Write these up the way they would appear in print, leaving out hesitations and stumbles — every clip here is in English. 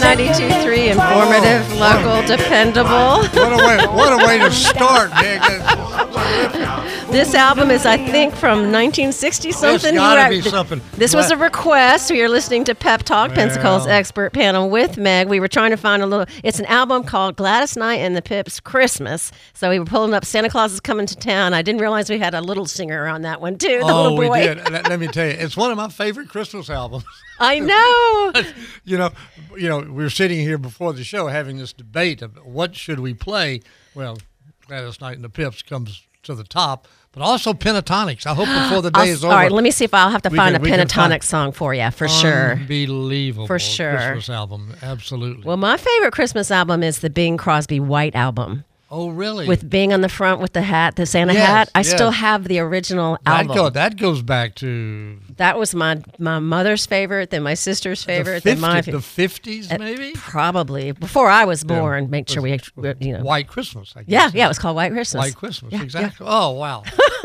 92.3, informative, local, dependable. What a way to start, Nick. This album is, I think, from 1960-something. It's gotta be something. This was a request, so you're listening to Pep Talk, Pensacola's expert panel with Meg. We were trying to find a little... It's an album called Gladys Knight and the Pips Christmas. So we were pulling up Santa Claus is Coming to Town. I didn't realize we had a little singer on that one, too, the little boy. We did. Let me tell you, it's one of my favorite Christmas albums. I know. you know, we were sitting here before the show having this debate of what should we play. Well, Gladys Knight and the Pips comes to the top, but also Pentatonics. I hope before the day is over. All right, let me see if I'll have to find a Pentatonic song for you, for sure. Unbelievable. For sure. Christmas album, absolutely. Well, my favorite Christmas album is the Bing Crosby White Album. Oh, really? With Bing on the front with the hat, the Santa hat. I still have the original album. That goes back to... That was my mother's favorite, then my sister's favorite, then my favorite. The 50s, maybe? Probably. Before I was born, make sure we, White Christmas, I guess. Yeah, it was called White Christmas. White Christmas, exactly. Yeah. Oh, wow.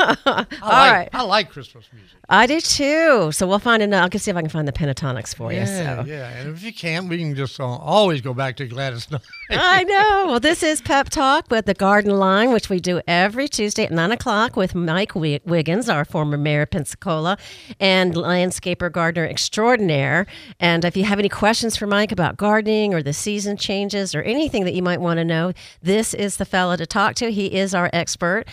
I like Christmas music. I do, too. So we'll find it. I'll see if I can find the Pentatonics for you. So. Yeah, and if you can't, we can just always go back to Gladys Knight. I know. Well, this is Pep Talk with the Garden Line, which we do every Tuesday at 9 o'clock with Mike Wiggins, our former mayor of Pensacola, and landscaper gardener extraordinaire. And if you have any questions for Mike about gardening or the season changes or anything that you might want to know, this is the fella to talk to. He is our expert.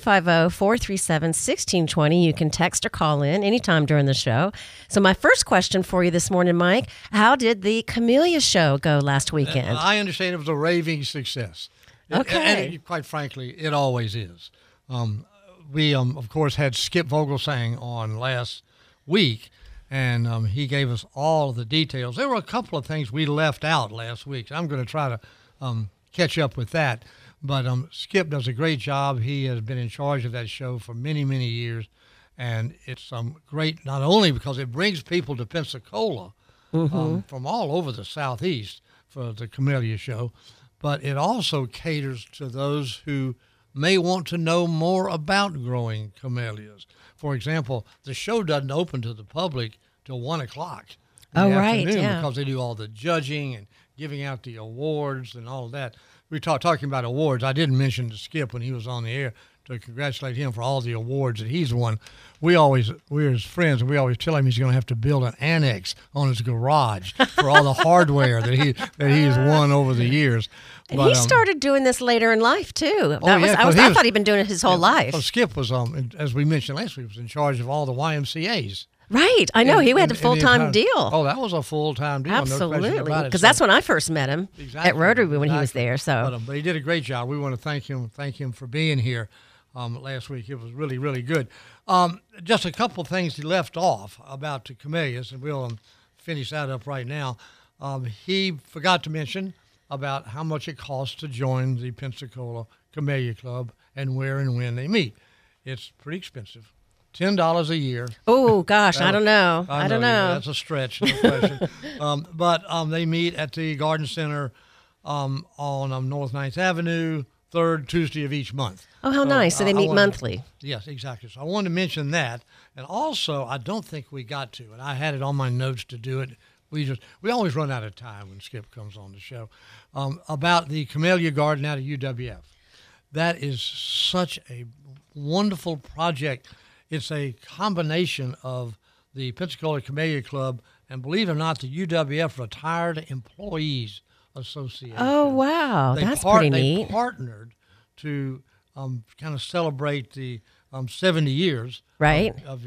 850-437-1620. You can text or call in anytime during the show. So my first question for you this morning, Mike, how did the Camellia show go last weekend? I understand it was a raving success. Okay. And quite frankly, it always is. We, of course, had Skip Vogelsang on last week, and he gave us all the details. There were a couple of things we left out last week. So I'm going to try to catch up with that. But Skip does a great job. He has been in charge of that show for many, many years. And it's great, not only because it brings people to Pensacola from all over the Southeast for the Camellia show, but it also caters to those who may want to know more about growing camellias. For example, the show doesn't open to the public till 1 o'clock in the afternoon because they do all the judging and giving out the awards and all of that. We talking about awards. I didn't mention to Skip when he was on the air to congratulate him for all the awards that he's won. We're his friends, and we always tell him he's going to have to build an annex on his garage for all the hardware that he's won over the years. And he started doing this later in life too. I thought he'd been doing it his whole life. Well, Skip was, as we mentioned last week, was in charge of all the YMCA's. Right, I know. He had a full-time deal. Oh, that was a full-time deal. Absolutely, because that's when I first met him at Rotary when he was there. So, but he did a great job. We want to thank him for being here last week. It was really, really good. Just a couple of things he left off about the camellias, and we'll finish that up right now. He forgot to mention about how much it costs to join the Pensacola Camellia Club and where and when they meet. It's pretty expensive. $10 a year. Oh, gosh, I don't know. I don't know. That's a stretch, no question. But they meet at the Garden Center on North 9th Avenue, third Tuesday of each month. Oh, how nice. So they meet monthly. Yes, exactly. So I wanted to mention that. And also, I don't think we got to, and I had it on my notes to do it. We always run out of time when Skip comes on the show, about the Camellia Garden out of UWF. That is such a wonderful project. It's a combination of the Pensacola Camellia Club and, believe it or not, the UWF Retired Employees Association. Oh, wow. That's pretty neat. They partnered to kind of celebrate the 70 years of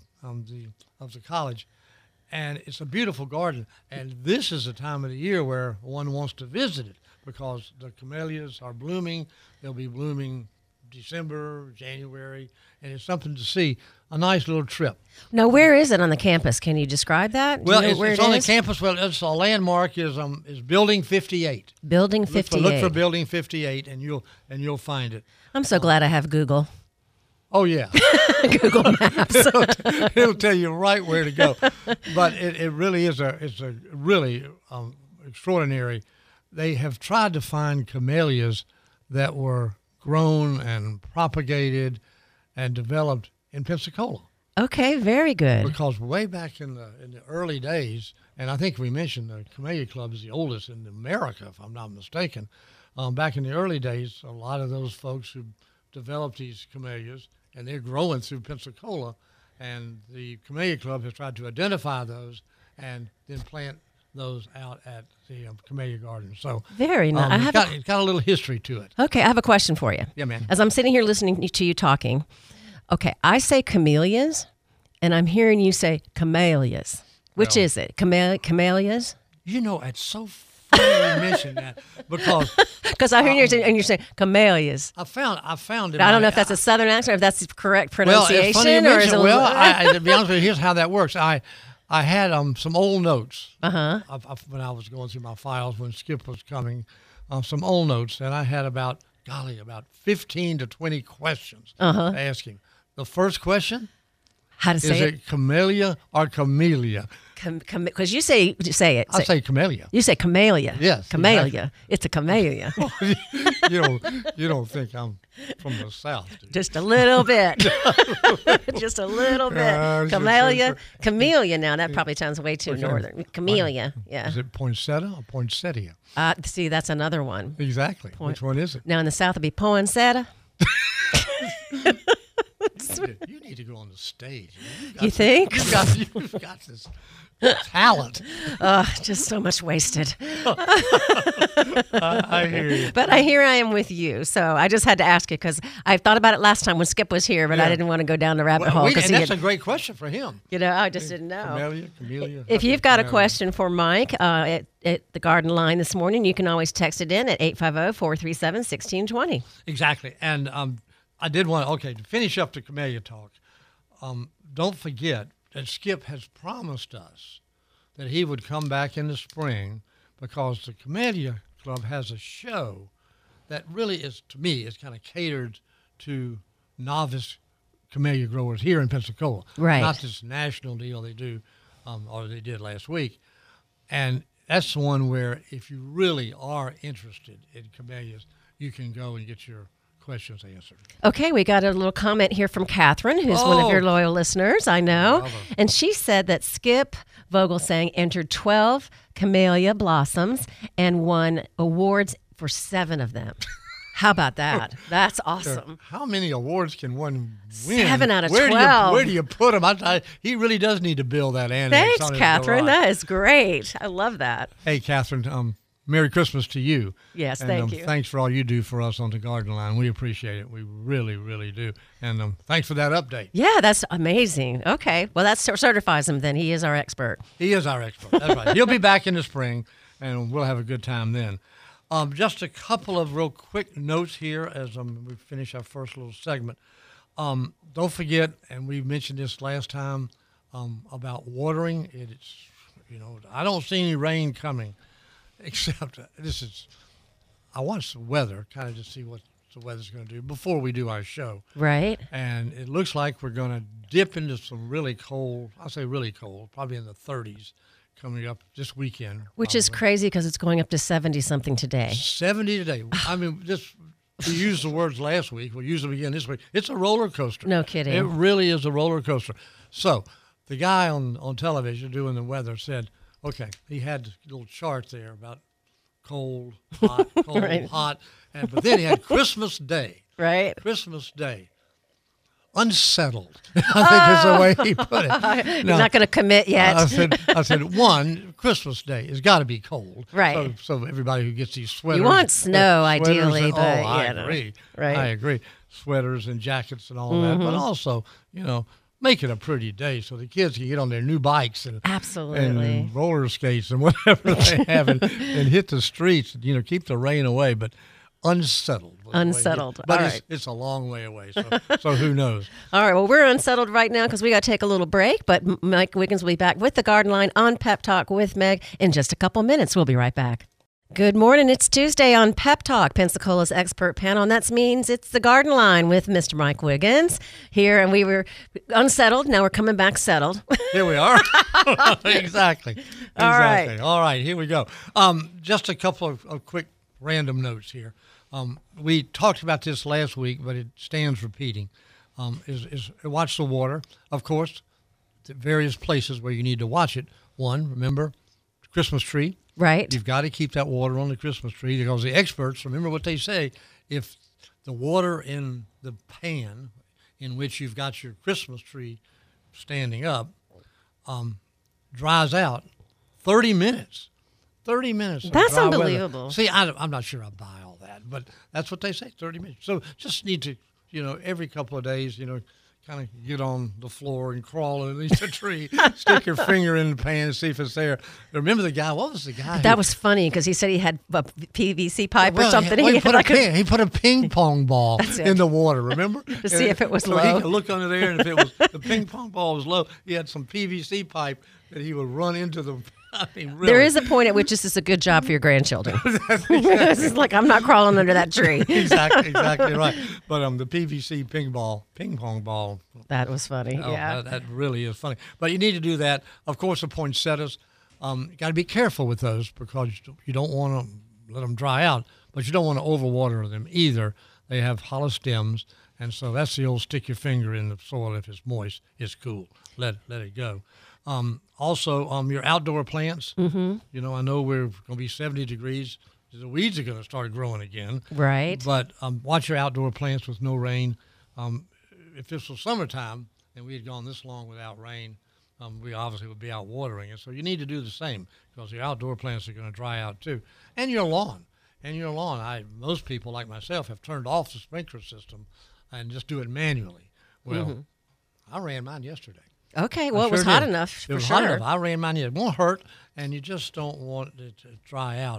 the college. And it's a beautiful garden. And this is a time of the year where one wants to visit it because the camellias are blooming. They'll be blooming December, January, and it's something to see. A nice little trip. Now, where is it on the campus? Can you describe that? Well, it's on the campus. Well, it's a landmark is Building 58. Building 58. Look for Building 58, and you'll find it. I'm so glad I have Google. Oh yeah, Google Maps. It'll tell you right where to go. But it really is it's a really extraordinary. They have tried to find camellias that were grown and propagated and developed in Pensacola. Okay, very good. Because way back in the early days, and I think we mentioned the Camellia Club is the oldest in America, if I'm not mistaken. Back in the early days, a lot of those folks who developed these camellias, and they're growing through Pensacola, and the Camellia Club has tried to identify those and then plant those out at the Camellia Garden. So very nice. It's got a little history to it. Okay, I have a question for you. Yeah, man. As I'm sitting here listening to you talking, okay, I say camellias, and I'm hearing you say camellias. Which is it? Camellias? You know, it's so funny you mentioned that because I hear you're saying camellias. I found it. I don't know if that's a Southern accent or if that's the correct pronunciation. Well, it's funny you mention, to be honest with you, here's how that works. I had some old notes when I was going through my files when Skip was coming, some old notes, and I had about 15 to 20 questions to ask him. The first question, how to say is it camellia or camellia? Because you say it. I say camellia. You say camellia. Yes. Camellia. Exactly. It's a camellia. you don't think I'm from the South, do you? Just a little bit. Just a little bit. Camellia. Now, that probably sounds way too northern. Camellia, yeah. Is it poinsettia or poinsettia? See, that's another one. Exactly. Which one is it? Now, in the South, it'd be poinsettia. You need to go on the stage. You think? You've got this talent. Just so much wasted. I hear you. But here I am with you, so I just had to ask you because I thought about it last time when Skip was here, but I didn't want to go down the rabbit hole. And that's a great question for him. I just didn't know. Camellia. If you've got a question for Mike at the Garden Line this morning, you can always text it in at 850-437-1620. Exactly. And I did want to finish up the Camellia talk. Don't forget that Skip has promised us that he would come back in the spring because the Camellia Club has a show that really is, to me, is kind of catered to novice camellia growers here in Pensacola. Right. Not this national deal they do, or they did last week. And that's the one where if you really are interested in camellias, you can go and get your questions answered. Okay, we got a little comment here from Catherine, who's one of your loyal listeners, I know. And she said that Skip Vogelsang entered 12 camellia blossoms and won awards for 7 of them. How about that? That's awesome. How many awards can one win? 7 out of 12. Where do you put him? He really does need to build that annex. Thanks, Catherine. That is great. I love that. Hey, Catherine, Merry Christmas to you. Yes, thank you. Thanks for all you do for us on the Garden Line. We appreciate it. We really, really do. And thanks for that update. Yeah, that's amazing. Okay. Well, that certifies him then. He is our expert. He is our expert. That's right. He'll be back in the spring, and we'll have a good time then. Just a couple of real quick notes here as we finish our first little segment. Don't forget, and we mentioned this last time, about watering. I don't see any rain coming. Except I watch the weather, kind of to see what the weather's going to do before we do our show. Right. And it looks like we're going to dip into some really cold, I'll say really cold, probably in the 30s coming up this weekend. Which is crazy because it's going up to 70-something today. 70 today. I mean, we used the words last week. We'll use them again this week. It's a roller coaster. No kidding. It really is a roller coaster. So the guy on television doing the weather said, okay, he had a little chart there about cold, hot, cold, right. hot. But then he had Christmas Day. Right. Christmas Day. Unsettled, I think is the way he put it. He's not going to commit yet. I said, one, Christmas Day has got to be cold. Right. So everybody who gets these sweaters. You want snow, ideally. But I agree. Right. I agree. Sweaters and jackets and all that. But also, make it a pretty day so the kids can get on their new bikes and absolutely and roller skates and whatever they have and hit the streets. Keep the rain away, but unsettled. But it's a long way away, so who knows? All right, well, we're unsettled right now because we got to take a little break, but Mike Wiggins will be back with the Garden Line on Pep Talk with Meg in just a couple minutes. We'll be right back. Good morning. It's Tuesday on Pep Talk, Pensacola's expert panel, and that means it's the Garden Line with Mr. Mike Wiggins here, and we were unsettled. Now we're coming back settled. Here we are. Exactly. All right. All right, here we go. Just a couple of quick random notes here. We talked about this last week, but it stands repeating. is watch the water. Of course, the various places where you need to watch it. One, remember, Christmas tree. Right. You've got to keep that water on the Christmas tree because the experts, remember what they say, if the water in the pan in which you've got your Christmas tree standing up dries out, 30 minutes. 30 minutes. of That's dry weather. unbelievable. See, I'm not sure I buy all that, but that's what they say, 30 minutes. So just need to, every couple of days, kind of get on the floor and crawl underneath the tree, stick your finger in the pan and see if it's there. Remember the guy? What was the guy? That was funny because he said he had a PVC pipe or Well, something. He had he put a ping pong ball in the water, remember? To see if it was so low. he could look under there, and if it was the ping pong ball was low, he had some PVC pipe that he would run into the. I mean, really. There is a point at which this is a good job for your grandchildren. This is like, I'm not crawling under that tree. exactly right. But the PVC ping pong ball. That was funny. Oh, Yeah. that really is funny. But you need to do that. Of course, the poinsettias, you got to be careful with those because you don't want to let them dry out, but you don't want to overwater them either. They have hollow stems, and so that's the old stick your finger in the soil if it's moist. It's cool. Let it go. Also, your outdoor plants. Mm-hmm. I know we're going to be 70 degrees. The weeds are going to start growing again. Right. But watch your outdoor plants with no rain. If this was summertime and we had gone this long without rain, we obviously would be out watering it. So you need to do the same because your outdoor plants are going to dry out too. And your lawn. Most people like myself have turned off the sprinkler system and just do it manually. Well, I ran mine yesterday. Okay. Well, I it was sure hot did. enough for It was sure. hot enough. I ran mine. It won't hurt, and you just don't want it to dry out.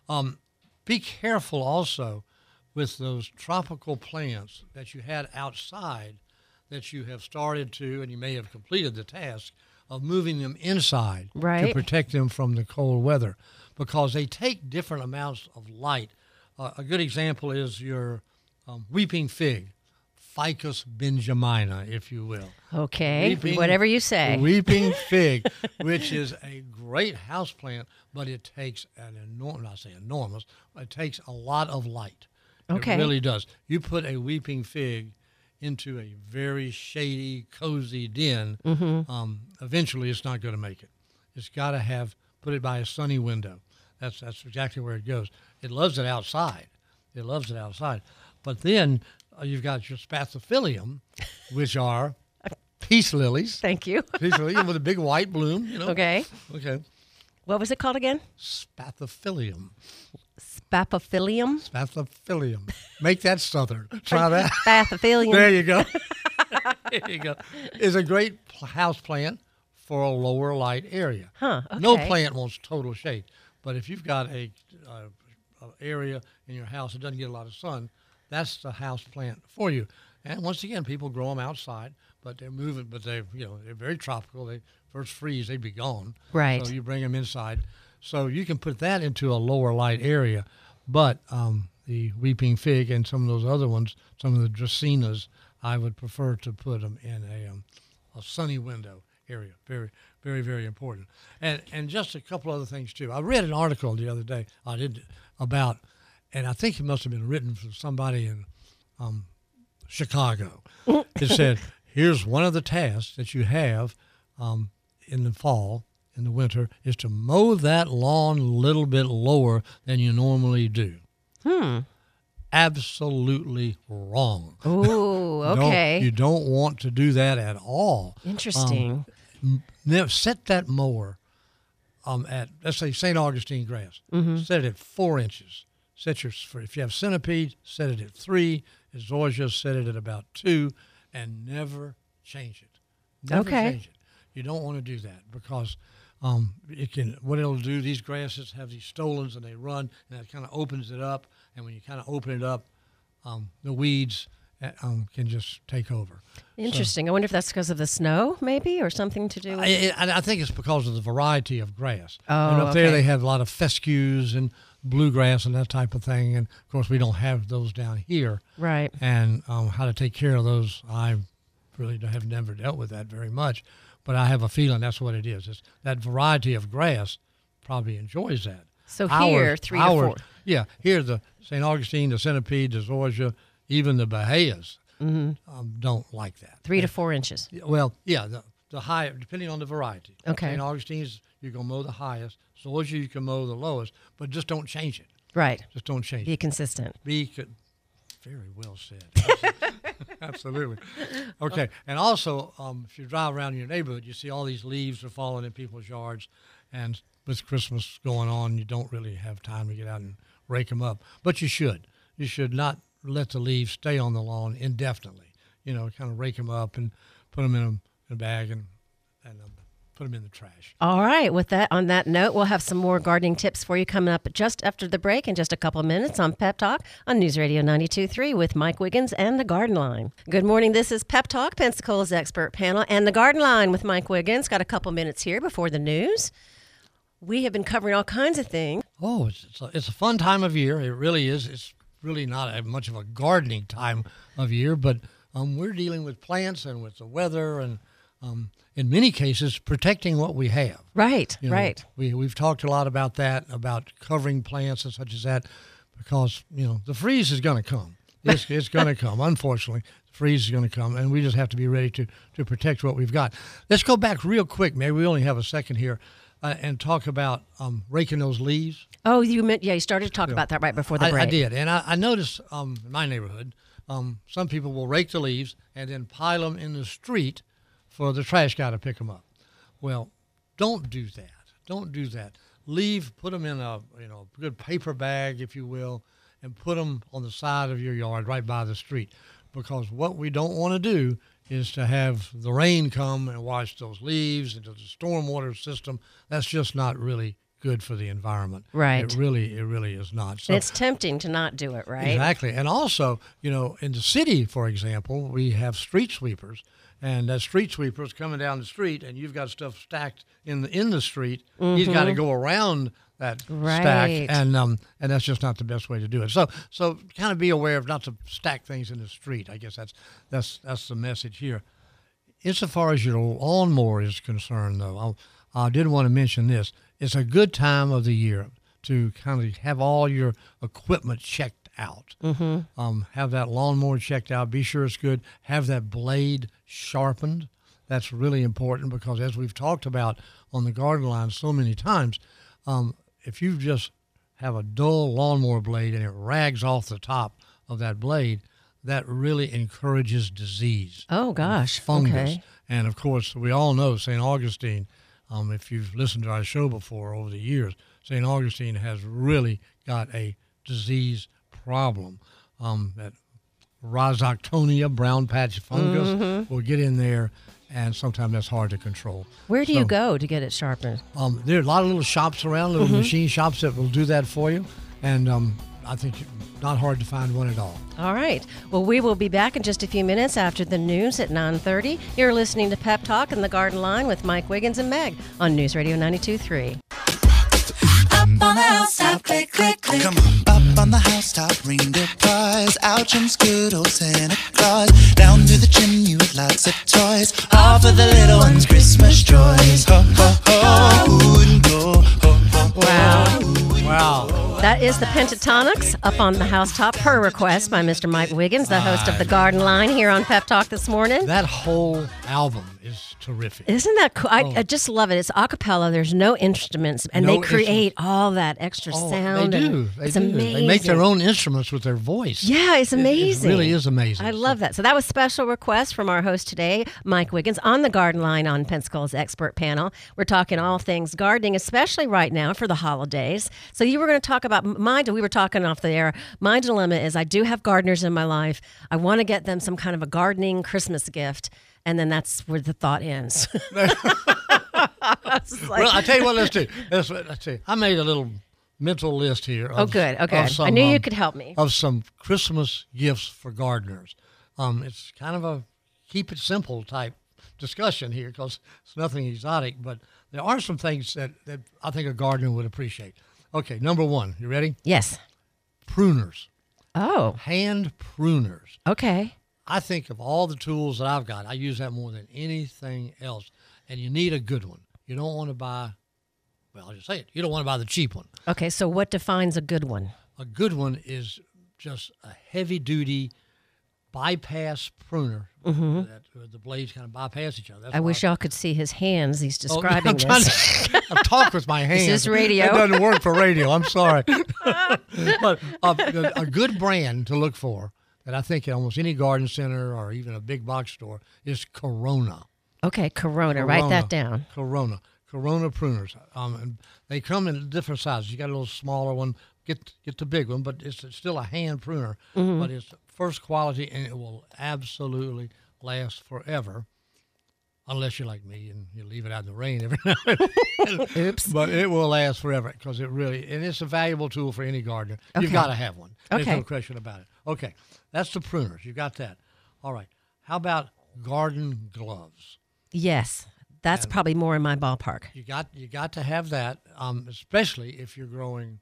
Be careful also with those tropical plants that you had outside that you have started to, and you may have completed the task of moving them inside Right. to protect them from the cold weather because they take different amounts of light. A good example is your weeping fig. Ficus benjamina, if you will. Okay. Whatever you say. Weeping fig, which is a great house plant, but it takes it takes a lot of light. Okay. It really does. You put a weeping fig into a very shady, cozy den, eventually it's not going to make it. It's got to put it by a sunny window. That's exactly where it goes. It loves it outside. But then you've got your spathiphyllum, which are peace lilies. Thank you. Peace lily with a big white bloom. Okay. Okay. What was it called again? Spathiphyllum. Spathiphyllum. Make that Southern. Try that. Spathiphyllum. There you go. There you go. It's a great house plant for a lower light area. Huh. Okay. No plant wants total shade, but if you've got a area in your house that doesn't get a lot of sun, that's the house plant for you. And once again, people grow them outside, but they're moving. But they're very tropical. They first freeze, they'd be gone. Right. So you bring them inside. So you can put that into a lower light area. But the weeping fig and some of those other ones, some of the dracaenas, I would prefer to put them in a sunny window area. Very, very, very important. And just a couple other things too. I read an article the other day about, and I think it must have been written from somebody in Chicago. It said, here's one of the tasks that you have in the fall, in the winter, is to mow that lawn a little bit lower than you normally do. Absolutely wrong. Ooh, okay. You don't want to do that at all. Interesting. Set that mower at, let's say, St. Augustine grass. Set it at 4 inches. If you have centipede, set it at 3. Zoysia, set it at about 2, and never change it. Never change it. You don't want to do that because what it'll do, these grasses have these stolons and they run, and it kind of opens it up. And when you kind of open it up, the weeds can just take over. Interesting. I wonder if that's because of the snow, maybe, or something to do with I think it's because of the variety of grass. Oh, and up there okay. they have a lot of fescues and bluegrass and that type of thing. And, of course, we don't have those down here. Right. And how to take care of those, I really have never dealt with that very much. But I have a feeling that's what it is. It's that variety of grass probably enjoys that. So here, 3 to 4. Yeah, here the St. Augustine, the centipede, the zoysia, even the bahayas. don't like that. 3 to 4 inches. Well, yeah, the high, depending on the variety. Okay. St. Augustine's, you're going to mow the highest. Zoysia, you can mow the lowest, but just don't change it. Right. Just don't change Be it. consistent. Very well said. Absolutely. Okay. And also, if you drive around your neighborhood, you see all these leaves are falling in people's yards. And with Christmas going on, you don't really have time to get out and rake them up. But you should. You should not let the leaves stay on the lawn indefinitely. Kind of rake them up and put them in a bag and put them in the trash. All right. On that note, we'll have some more gardening tips for you coming up just after the break in just a couple of minutes on Pep Talk on News Radio 92.3 with Mike Wiggins and the Garden Line. Good morning. This is Pep Talk, Pensacola's expert panel, and the Garden Line with Mike Wiggins. Got a couple minutes here before the news. We have been covering all kinds of things. Oh, it's a fun time of year. It really is. It's really not much of a gardening time of year, but we're dealing with plants and with the weather and in many cases, protecting what we have. Right, right. We've talked a lot about that, about covering plants and such as that, because, the freeze is going to come. It's going to come, unfortunately. The freeze is going to come, and we just have to be ready to protect what we've got. Let's go back real quick. Maybe we only have a second here, and talk about raking those leaves. Oh, you started to talk about that right before the break. I did, and I noticed in my neighborhood, some people will rake the leaves and then pile them in the street for the trash guy to pick them up. Well, don't do that. Don't do that. Put them in a good paper bag, if you will, and put them on the side of your yard right by the street. Because what we don't want to do is to have the rain come and wash those leaves into the stormwater system. That's just not really good for the environment. Right. It really is not. So, it's tempting to not do it, right? Exactly. And also, in the city, for example, we have street sweepers. And that street sweeper is coming down the street, and you've got stuff stacked in the street. Mm-hmm. He's got to go around that stack, and that's just not the best way to do it. So kind of be aware of not to stack things in the street. I guess that's the message here. Insofar as your lawnmower is concerned, though, I did want to mention this. It's a good time of the year to kind of have all your equipment checked out. Mm-hmm. Have that lawnmower checked out. Be sure it's good. Have that blade sharpened. That's really important because, as we've talked about on the Garden Line so many times, if you just have a dull lawnmower blade and it rags off the top of that blade, that really encourages disease. Oh, gosh. Fungus. Okay. And, of course, we all know St. Augustine, if you've listened to our show before over the years, St. Augustine has really got a disease problem. That Rhizoctonia, brown patch fungus, will get in there, and sometimes that's hard to control. Where do you go to get it sharpened? There are a lot of little shops around, little machine shops that will do that for you, and I think not hard to find one at all. All right. Well, we will be back in just a few minutes after the news at 9:30. You're listening to Pep Talk and the Garden Line with Mike Wiggins and Meg on News Radio 92.3. Up on the housetop, click, click, click. Come on. Up on the housetop, reindeer pies. Out jumps good old Santa Claus. Down through the chimney with lots of toys. All for the little ones' Christmas joys. Ho, ho, ho, ooh, and go. Ho, ho, ho. Wow. That is the Pentatonics up on the housetop, per request by Mr. Mike Wiggins, the host of the Garden Line here on Pep Talk this morning. That whole album is terrific. Isn't that cool? I just love it. It's a cappella. There's no instruments, and they create all that extra sound. They do. It's amazing. They make their own instruments with their voice. Yeah, it's amazing. It really is amazing. I love that. So that was special request from our host today, Mike Wiggins, on the Garden Line on Pensacola's expert panel. We're talking all things gardening, especially right now for the holidays. So you were going to talk about we were talking off the air. My dilemma is I do have gardeners in my life. I want to get them some kind of a gardening Christmas gift, and then that's where the thought ends. Well, I tell you what, let's do. Let's see. I made a little mental list here. Good. Okay. Some, I knew you could help me. Of some Christmas gifts for gardeners. It's kind of a keep it simple type discussion here because it's nothing exotic, but there are some things that I think a gardener would appreciate. Okay, number one. You ready? Yes. Pruners. Oh. Hand pruners. Okay. I think of all the tools that I've got, I use that more than anything else. And you need a good one. You don't want to buy, well, I'll just say it. You don't want to buy the cheap one. Okay, so what defines a good one? A good one is just a heavy-duty bypass pruner. That the blades kind of bypass each other. That's I why wish y'all could see his hands. He's Oh, describing I'm trying this. to talk with my hands. This is radio. It doesn't work for radio. I'm sorry. But a good brand to look for that I think at almost any garden center or even a big box store is Corona. Okay, Corona. Write that down. Corona pruners. And they come in different sizes. You got a little smaller one. Get the big one, but it's still a hand pruner. But it's first quality, and it will absolutely last forever. Unless you're like me and you leave it out in the rain every now and then. Oops. But it will last forever because and it's a valuable tool for any gardener. You've Okay. got to have one. There's Okay. no question about it. Okay, that's the pruners. You got that. All right. How about garden gloves? Yes, that's probably more in my ballpark. You got to have that, especially if you're growing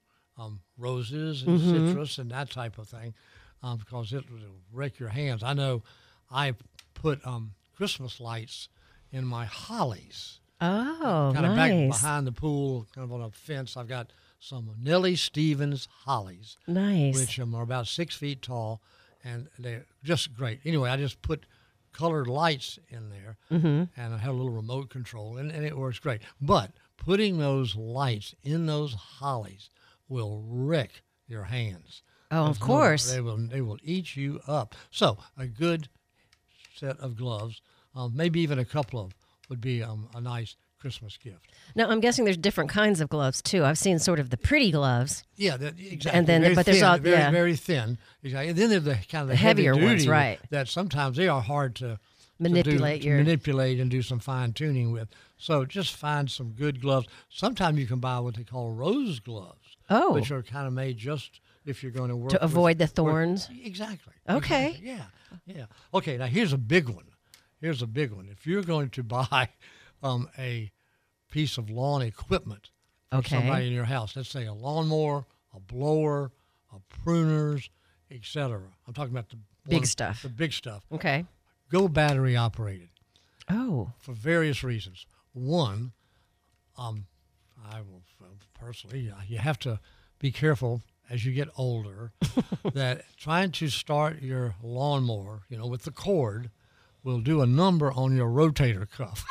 roses and citrus and that type of thing, because it will wreck your hands. I know I put Christmas lights in my hollies. Oh, Kind of back nice. behind the pool, kind of on a fence. I've got some Nellie Stevens hollies, Nice. which are about 6 feet tall, and they're just great. Anyway, I just put colored lights in there, and I have a little remote control, and it works great. But putting those lights in those hollies will wreck your hands. Oh, of There's no- course. They will eat you up. So a good set of gloves, maybe even a couple of, would be a nice Christmas gift. Now, I'm guessing there's different kinds of gloves, too. I've seen sort of the pretty gloves. Yeah, exactly. And then- very but there's thin, all- very, yeah. very thin. Exactly. And then there's the kind of the heavier heavy ones, duty right. that sometimes they are hard to Manipulate your- manipulate and do some fine tuning with. So just find some good gloves. Sometimes you can buy what they call rose gloves, Oh. which are kind of made just if you're going to work To avoid the with- thorns? Exactly. Okay. Exactly. Yeah. Okay. Now here's a big one. If you're going to buy a piece of lawn equipment for Okay. somebody in your house, let's say a lawnmower, a blower, a pruners, etc. I'm talking about the Big stuff. The big stuff. Okay. Go battery operated Oh, for various reasons. One, I will personally, you have to be careful as you get older that trying to start your lawnmower, with the cord, will do a number on your rotator cuff.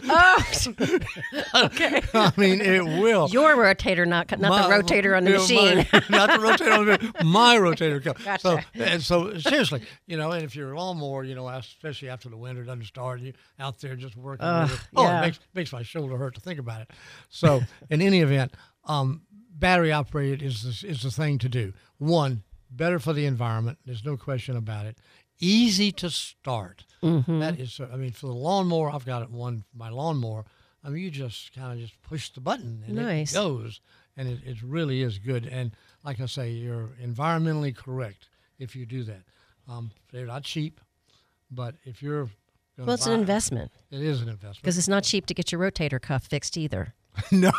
okay. I mean, it will. Your rotator, not the rotator on the machine. Not the rotator on the machine. My rotator cuff. Gotcha. So seriously, and if your lawnmower, especially after the winter doesn't start, you out there just working with it. Oh, yeah. it makes my shoulder hurt to think about it. So in any event, battery operated is the thing to do. One, better for the environment. There's no question about it. Easy to start. That is, for the lawnmower, I've got my lawnmower. You just kind of just push the button and Nice. it goes, and it really is good. And like I say, you're environmentally correct if you do that. They're not cheap, but if you're going Well, it's an investment It is an investment. because it's not cheap to get your rotator cuff fixed either. No.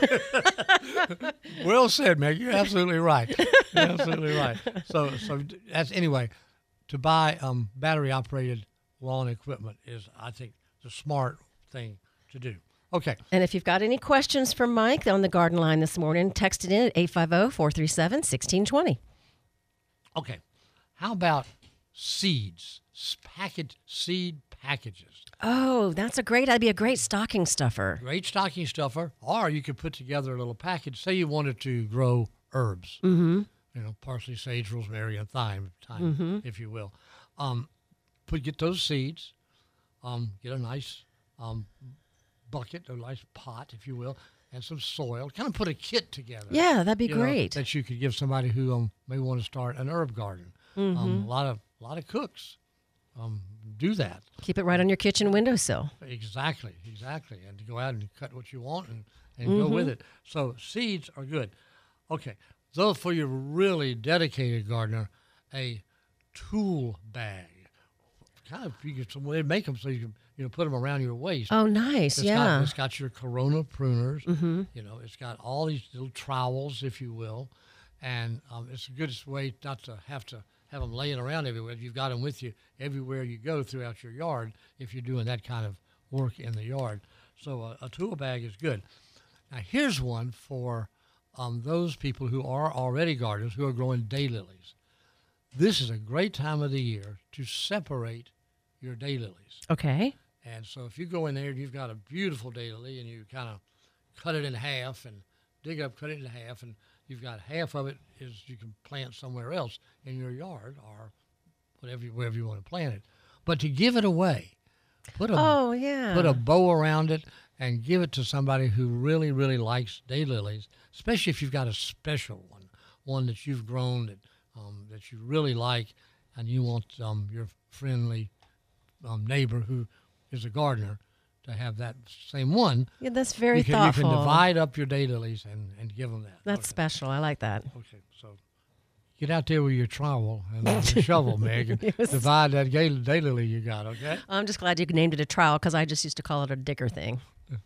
Well said, Meg. You're absolutely right. You're absolutely right. So that's anyway. To buy battery operated lawn equipment is, I think, the smart thing to do. Okay. And if you've got any questions for Mike on the garden line this morning, text it in at 850-437-1620. Okay. How about seeds? Seed packages. Oh, that'd be a great stocking stuffer. Great stocking stuffer. Or you could put together a little package. Say you wanted to grow herbs. Parsley, sage, rosemary, and thyme, if you will. Get those seeds. Get a nice bucket, a nice pot, if you will, and some soil. Kind of put a kit together. Yeah, that'd be great. That you could give somebody who may want to start an herb garden. A lot of cooks do that. Keep it right on your kitchen windowsill. Exactly. And to go out and cut what you want and go with it. So seeds are good. Okay. So for your really dedicated gardener, a tool bag. Kind of, they make them so you can put them around your waist. Oh, nice. It's got your Corona pruners. It's got all these little trowels, if you will, and it's the goodest way not to have them laying around everywhere. You've got them with you everywhere you go throughout your yard if you're doing that kind of work in the yard. So a tool bag is good. Now here's one for those people who are already gardeners who are growing daylilies. this is a great time of the year to separate your daylilies. Okay. And so if you go in there and you've got a beautiful daylily and you kind of cut it in half and dig up, cut it in half, and you've got half of it is you can plant somewhere else in your yard or wherever you want to plant it. But to give it away, put a bow around it and give it to somebody who really, really likes daylilies, especially if you've got a special one that you've grown that you really like, and you want your friendly neighbor who is a gardener to have that same one. Yeah, that's very thoughtful. You can divide up your daylilies and give them that. That's special. I like that. Okay, so get out there with your trowel and your shovel, Meg, and divide that daylily you got, okay? I'm just glad you named it a trowel because I just used to call it a digger thing.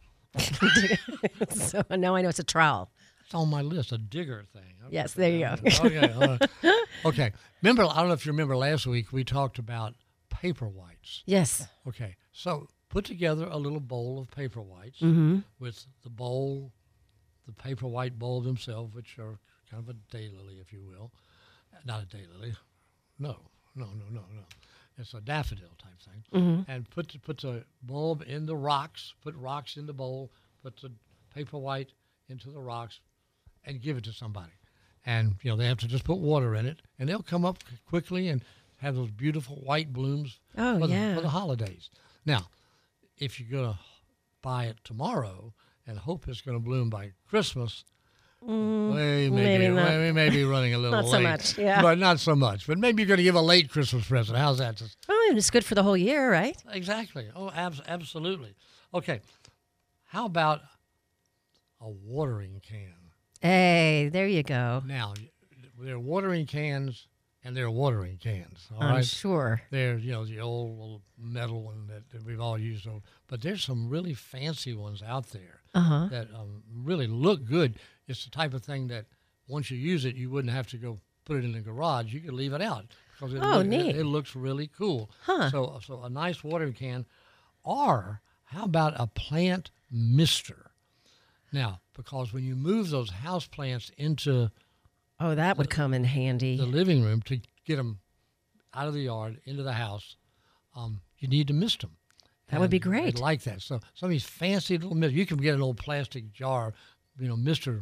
So now I know it's a trowel. It's on my list, a digger thing. Okay. Yes, there you go. Okay. Okay. Remember, I don't know if you remember last week, we talked about paper whites. Yes. Okay. So put together a little bowl of paper whites with the bowl, the paper white bowl themselves, which are kind of a daylily, if you will. Not a daylily. No. It's a daffodil type thing. And put the bulb in the rocks, put rocks in the bowl, put the paper white into the rocks, and give it to somebody. And, they have to just put water in it, and they'll come up quickly and have those beautiful white blooms for the holidays. Now, if you're going to buy it tomorrow and hope it's going to bloom by Christmas, we may be running a little not late. So much, yeah. But not so much. But maybe you're going to give a late Christmas present. How's that? It's good for the whole year, right? Exactly. Oh, absolutely. Okay. How about a watering can? Hey, there you go. Now, there are watering cans and there are watering cans. All right. Sure. They're, the old little metal one that we've all used. But there's some really fancy ones out there that really look good. It's the type of thing that once you use it, you wouldn't have to go put it in the garage. You could leave it out because neat. It looks really cool. Huh. So a nice watering can, or how about a plant mister? Now, because when you move those house plants into that would come in handy. The living room to get them out of the yard into the house, you need to mist them. That would be great. I'd like that. So some of these fancy little mist, you can get an old plastic jar, Mr.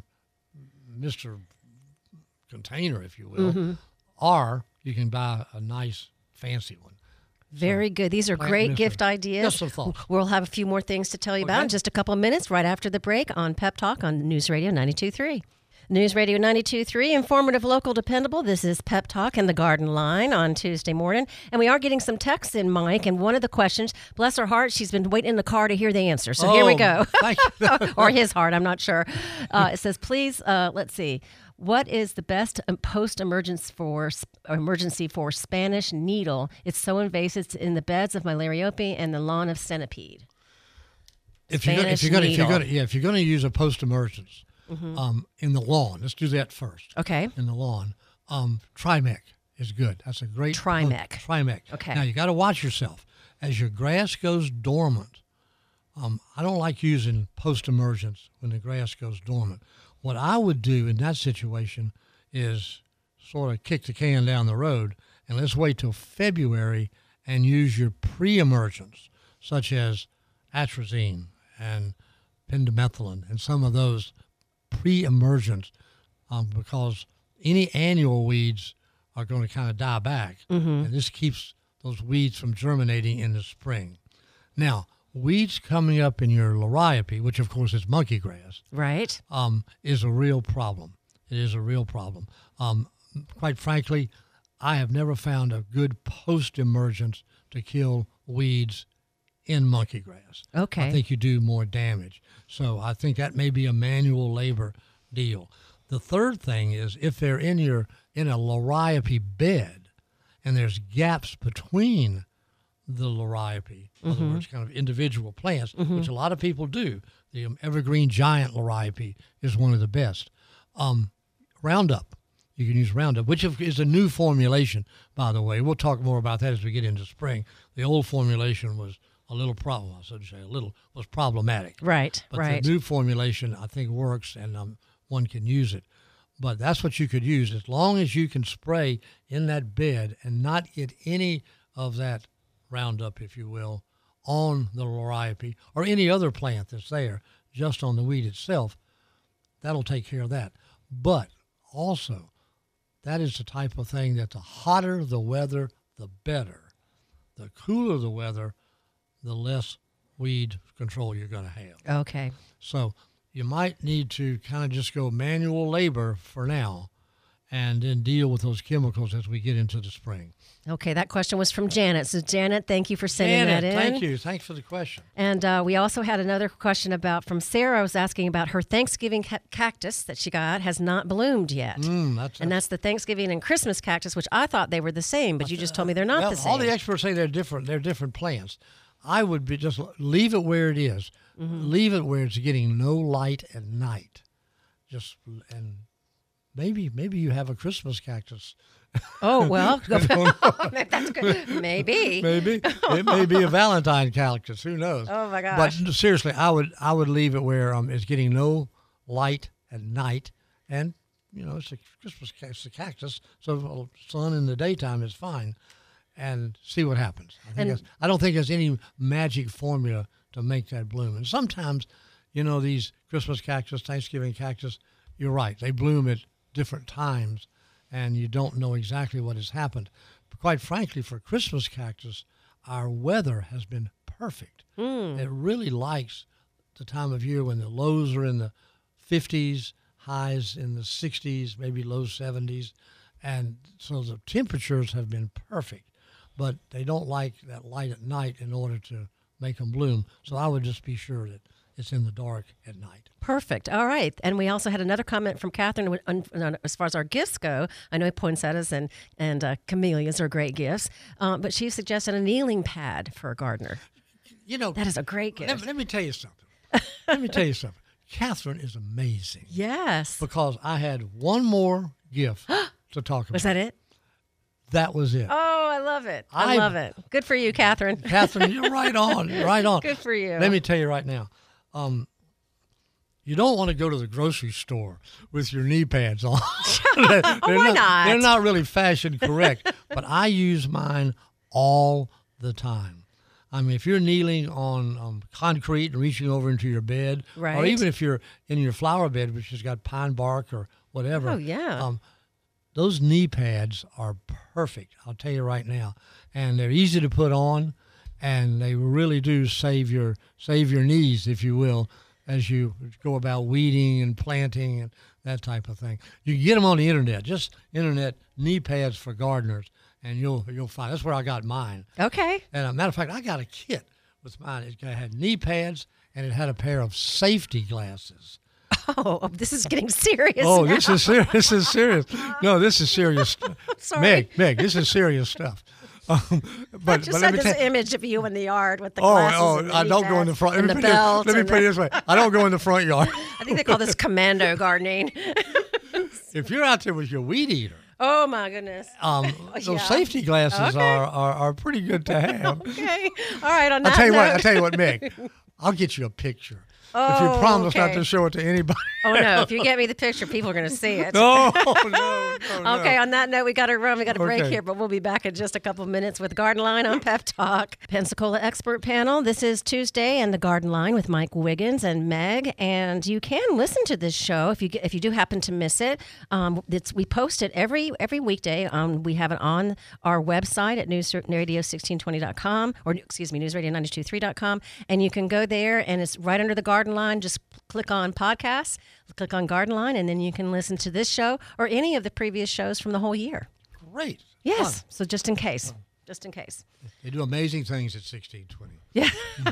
container, if you will, or you can buy a nice fancy one. Very good. These are great gift ideas. Just some thoughts. We'll have a few more things to tell you about in just a couple of minutes right after the break on Pep Talk on News Radio 92.3. News Radio 92.3, informative, local, dependable. This is Pep Talk and the Garden Line on Tuesday morning. And we are getting some texts in, Mike. And one of the questions, bless her heart, she's been waiting in the car to hear the answer. So here we go. Thank you. Or his heart, I'm not sure. It says, please, let's see. What is the best post-emergency for Spanish needle? It's so invasive. It's in the beds of my Liriope and the lawn of centipede. If you're going to use a post-emergence in the lawn, let's do that first. Okay. In the lawn, Trimec is good. That's a great Trimec. Trimec. Okay. Now you got to watch yourself as your grass goes dormant. I don't like using post-emergence when the grass goes dormant. What I would do in that situation is sort of kick the can down the road and let's wait till February and use your pre-emergence, such as atrazine and pendimethalin and some of those pre-emergence, because any annual weeds are going to kind of die back, and this keeps those weeds from germinating in the spring. Now, weeds coming up in your liriope, which of course is monkey grass, right, is a real problem. It is a real problem. Quite frankly, I have never found a good post-emergence to kill weeds in monkey grass. Okay. I think you do more damage. So I think that may be a manual labor deal. The third thing is if they're in a liriope bed and there's gaps between the liriope, in other words, kind of individual plants, which a lot of people do. The evergreen giant liriope is one of the best. Roundup. You can use Roundup, which is a new formulation, by the way. We'll talk more about that as we get into spring. The old formulation was a little problem, so to say, was problematic. Right, but right. the new formulation, I think, works, and one can use it. But that's what you could use as long as you can spray in that bed and not get any of that Roundup, if you will, on the liriope or any other plant that's there, just on the weed itself. That'll take care of that. But also, that is the type of thing that the hotter the weather, the better. The cooler the weather, the less weed control you're going to have. Okay. So you might need to kind of just go manual labor for now and then deal with those chemicals as we get into the spring. Okay, that question was from Janet. So, Janet, thank you for sending that in. Thank you. Thanks for the question. And we also had another question from Sarah was asking about her Thanksgiving cactus that she got has not bloomed yet. That's the Thanksgiving and Christmas cactus, which I thought they were the same, but you just told me they're not the same. All the experts say they're different. They're different plants. I would be just leave it where it is. Mm-hmm. Leave it where it's getting no light at night. And maybe you have a Christmas cactus. Oh, well, that's good. Maybe. It may be a Valentine cactus. Who knows? Oh, my gosh. But seriously, I would leave it where it's getting no light at night. And, it's a Christmas cactus, a cactus, so sun in the daytime is fine. And see what happens. I don't think there's any magic formula to make that bloom. And sometimes, these Christmas cactus, Thanksgiving cactus, you're right. They bloom at different times, and you don't know exactly what has happened. But quite frankly, for Christmas cactus, our weather has been perfect. It really likes the time of year when the lows are in the 50s, highs in the 60s, maybe low 70s. And so the temperatures have been perfect. But they don't like that light at night in order to make them bloom. So I would just be sure that it's in the dark at night. Perfect. All right. And we also had another comment from Catherine as far as our gifts go. I know poinsettias and camellias are great gifts, but she suggested a kneeling pad for a gardener. That is a great gift. Let me tell you something. Catherine is amazing. Yes. Because I had one more gift to talk about. Was that it? That was it. Oh, I love it. I love it. Good for you, Catherine. Catherine, you're right on. Right on. Good for you. Let me tell you right now. You don't want to go to the grocery store with your knee pads on. Why not? They're not really fashion correct, but I use mine all the time. I mean, if you're kneeling on concrete and reaching over into your bed, right. Or even if you're in your flower bed, which has got pine bark or whatever. Oh, yeah. Those knee pads are perfect, I'll tell you right now. And they're easy to put on, and they really do save your knees, if you will, as you go about weeding and planting and that type of thing. You can get them on the internet, just internet knee pads for gardeners, and you'll find. That's where I got mine. Okay. And a matter of fact, I got a kit with mine. It had knee pads, and it had a pair of safety glasses. Oh, this is getting serious. Oh, now. This is serious. This is serious. No, this is serious. Sorry. Meg, this is serious stuff. But just had this image of you in the yard with the glasses. And the I don't go in the front. And the belt. Let me put it this way. I don't go in the front yard. I think they call this commando gardening. If you're out there with your weed eater. Oh, my goodness. Those safety glasses are pretty good to have. Okay. All right, on that I'll tell you what, Meg. I'll get you a picture. If you promise not to show it to anybody. Oh, no. If you get me the picture, people are going to see it. No. Okay, on that note, we got to run. We got a break here, but we'll be back in just a couple of minutes with Garden Line on Pep Talk. Pensacola Expert Panel. This is Tuesday and the Garden Line with Mike Wiggins and Meg. And you can listen to this show if you do happen to miss it. We post it every weekday. We have it on our website at newsradio1620.com or, newsradio923.com. And you can go there, and it's right under the Garden Line. Just click on podcasts, click on Garden Line, and then you can listen to this show or any of the previous shows from the whole year. Great. Yes. Fun. So just in case. They do amazing things at 1620. Yeah.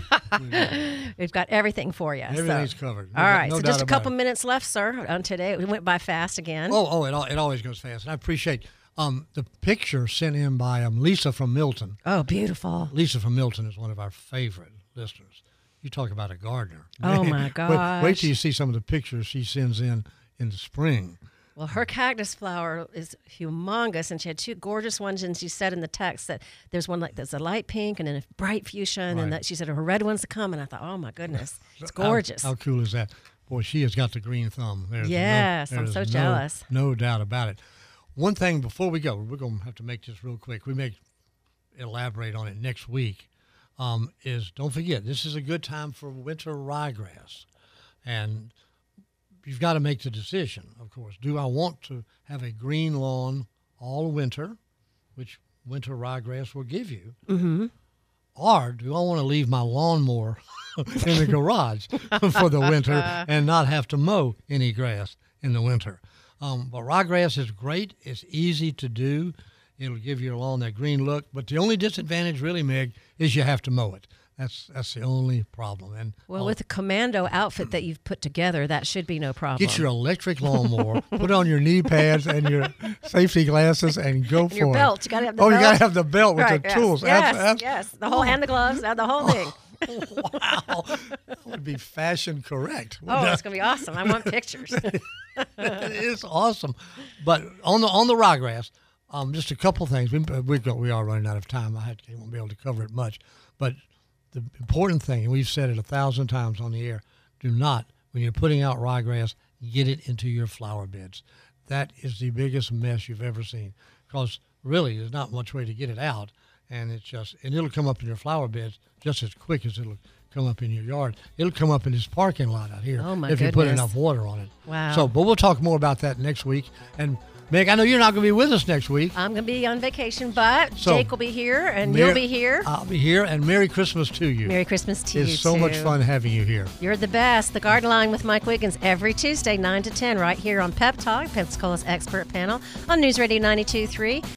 We've got everything for you. Everything's covered. All right. So just a couple minutes left, sir, on today. We went by fast again. It always goes fast. And I appreciate the picture sent in by Lisa from Milton. Oh, beautiful. Lisa from Milton is one of our favorite listeners. You talk about a gardener. Oh, my gosh. Wait till you see some of the pictures she sends in the spring. Well, her cactus flower is humongous, and she had two gorgeous ones, and she said in the text that there's a light pink and then a bright fuchsia, and then she said her red ones to come, and I thought, oh, my goodness, it's gorgeous. How cool is that? boy, she has got the green thumb. Yes, I'm so jealous. No doubt about it. One thing before we go, we're going to have to make this real quick. We may elaborate on it next week. Is don't forget, this is a good time for winter ryegrass. And you've got to make the decision, of course. Do I want to have a green lawn all winter, which winter ryegrass will give you? Mm-hmm. Or do I want to leave my lawnmower in the garage for the winter and not have to mow any grass in the winter? But ryegrass is great. It's easy to do. It'll give your lawn that green look. But the only disadvantage, really, Meg, is you have to mow it. That's the only problem. And with the commando outfit that you've put together, that should be no problem. Get your electric lawnmower, put on your knee pads and your safety glasses, and go for your it. Belt. You got to have the belt. You got to have the belt with right, the yes, tools. Yes, the whole and the gloves, the whole thing. Wow, that would be fashion correct. Oh, it's gonna be awesome. I want pictures. It is awesome. But on the ryegrass, just a couple things. We are running out of time. I won't be able to cover it much, but the important thing, and we've said it 1,000 times on the air, do not, when you're putting out ryegrass, get it into your flower beds. That is the biggest mess you've ever seen, because really there's not much way to get it out, and it'll come up in your flower beds just as quick as it'll come up in your yard. It'll come up in this parking lot out here if you put enough water on it. Wow. But we'll talk more about that next week. And Meg, I know you're not going to be with us next week. I'm going to be on vacation, but Jake will be here, and you'll be here. I'll be here, and Merry Christmas to you. Merry Christmas to you, It's so much fun having you here. You're the best. The Garden Line with Mike Wiggins every Tuesday, 9 to 10, right here on Pep Talk, Pensacola's expert panel on News Radio 92.3.